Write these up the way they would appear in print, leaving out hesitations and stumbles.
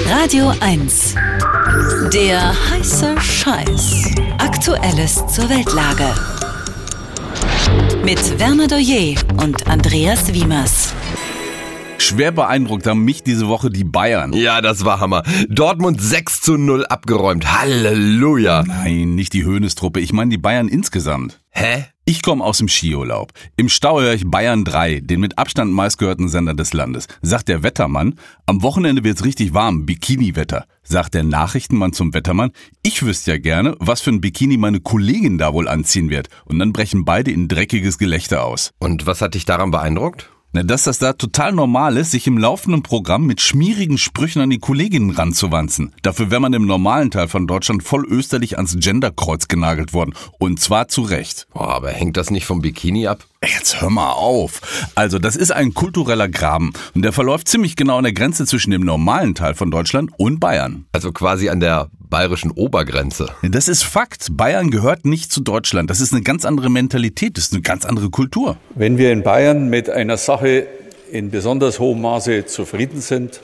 Radio 1. Der heiße Scheiß. Aktuelles zur Weltlage. Mit Werner Doyer und Andreas Wiemers. Schwer beeindruckt haben mich diese Woche die Bayern. Ja, das war Hammer. Dortmund 6:0 abgeräumt. Halleluja. Nein, nicht die Hoeneß-Truppe. Ich meine die Bayern insgesamt. Hä? Ich komme aus dem Skiurlaub. Im Stau höre ich Bayern 3, den mit Abstand meistgehörten Sender des Landes. Sagt der Wettermann, am Wochenende wird's richtig warm, Bikini-Wetter. Sagt der Nachrichtenmann zum Wettermann, ich wüsste ja gerne, was für ein Bikini meine Kollegin da wohl anziehen wird. Und dann brechen beide in dreckiges Gelächter aus. Und was hat dich daran beeindruckt? Na, dass das da total normal ist, sich im laufenden Programm mit schmierigen Sprüchen an die Kolleginnen ranzuwanzen. Dafür wäre man im normalen Teil von Deutschland voll österlich ans Genderkreuz genagelt worden. Und zwar zu Recht. Boah, aber hängt das nicht vom Bikini ab? Jetzt hör mal auf. Also, das ist ein kultureller Graben. Und der verläuft ziemlich genau an der Grenze zwischen dem normalen Teil von Deutschland und Bayern. Also quasi an der bayerischen Obergrenze. Das ist Fakt. Bayern gehört nicht zu Deutschland. Das ist eine ganz andere Mentalität. Das ist eine ganz andere Kultur. Wenn wir in Bayern mit einer Sache in besonders hohem Maße zufrieden sind,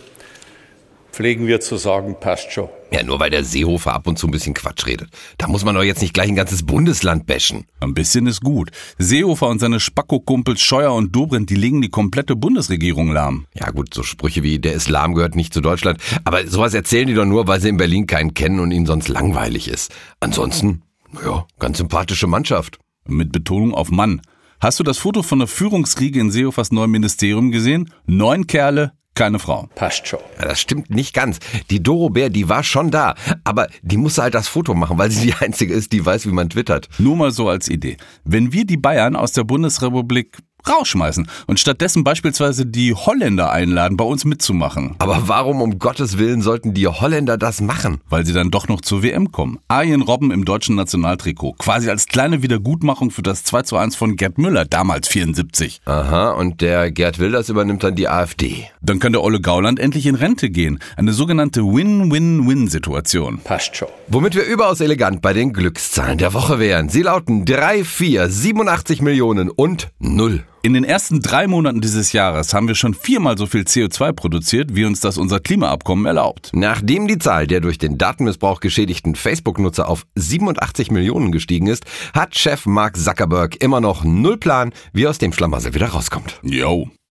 pflegen wir zu sagen, passt schon. Ja, nur weil der Seehofer ab und zu ein bisschen Quatsch redet. Da muss man doch jetzt nicht gleich ein ganzes Bundesland bashen. Ein bisschen ist gut. Seehofer und seine Spacko-Kumpels Scheuer und Dobrindt, die legen die komplette Bundesregierung lahm. Ja gut, so Sprüche wie der Islam gehört nicht zu Deutschland. Aber sowas erzählen die doch nur, weil sie in Berlin keinen kennen und ihnen sonst langweilig ist. Ansonsten, naja, ganz sympathische Mannschaft. Mit Betonung auf Mann. Hast du das Foto von der Führungsriege in Seehofers neuem Ministerium gesehen? 9 Kerle, keine Frau. Passt schon. Ja, das stimmt nicht ganz. Die Doro Bär, die war schon da. Aber die musste halt das Foto machen, weil sie die Einzige ist, die weiß, wie man twittert. Nur mal so als Idee. Wenn wir die Bayern aus der Bundesrepublik rausschmeißen und stattdessen beispielsweise die Holländer einladen, bei uns mitzumachen. Aber warum um Gottes Willen sollten die Holländer das machen? Weil sie dann doch noch zur WM kommen. Arjen Robben im deutschen Nationaltrikot. Quasi als kleine Wiedergutmachung für das 2:1 von Gerd Müller, damals 74. Aha, und der Gerd Wilders übernimmt dann die AfD. Dann kann der Olle Gauland endlich in Rente gehen. Eine sogenannte Win-Win-Win-Situation. Passt schon. Womit wir überaus elegant bei den Glückszahlen der Woche wären. Sie lauten 3, 4, 87 Millionen und 0. In den ersten 3 Monaten dieses Jahres haben wir schon 4-mal so viel CO2 produziert, wie uns das unser Klimaabkommen erlaubt. Nachdem die Zahl der durch den Datenmissbrauch geschädigten Facebook-Nutzer auf 87 Millionen gestiegen ist, hat Chef Mark Zuckerberg immer noch 0 Plan, wie er aus dem Schlamassel wieder rauskommt. Jo.